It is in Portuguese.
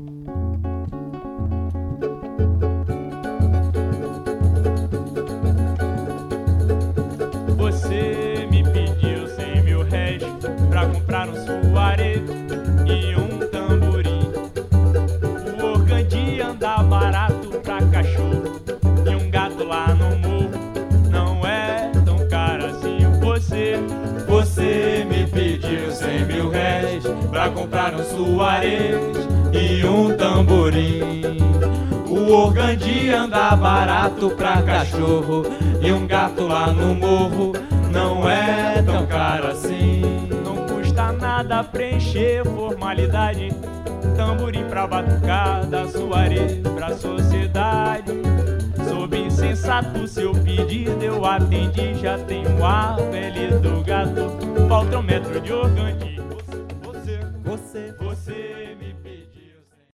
Você me pediu 100 mil réis pra comprar um suaré e um tamborim. O organdi anda barato pra cachorro e um gato lá no morro não é tão caro assim. Você me pediu 100 mil réis pra comprar um suaré e um tamborim. O organdi anda barato pra cachorro e um gato lá no morro não é tão caro assim. Não custa nada preencher formalidade, tamborim pra batucada, suaré pra sociedade. Sob insensato seu pedido eu atendi, já tenho a pele do gato, falta 1 metro de organdi. Você me pediu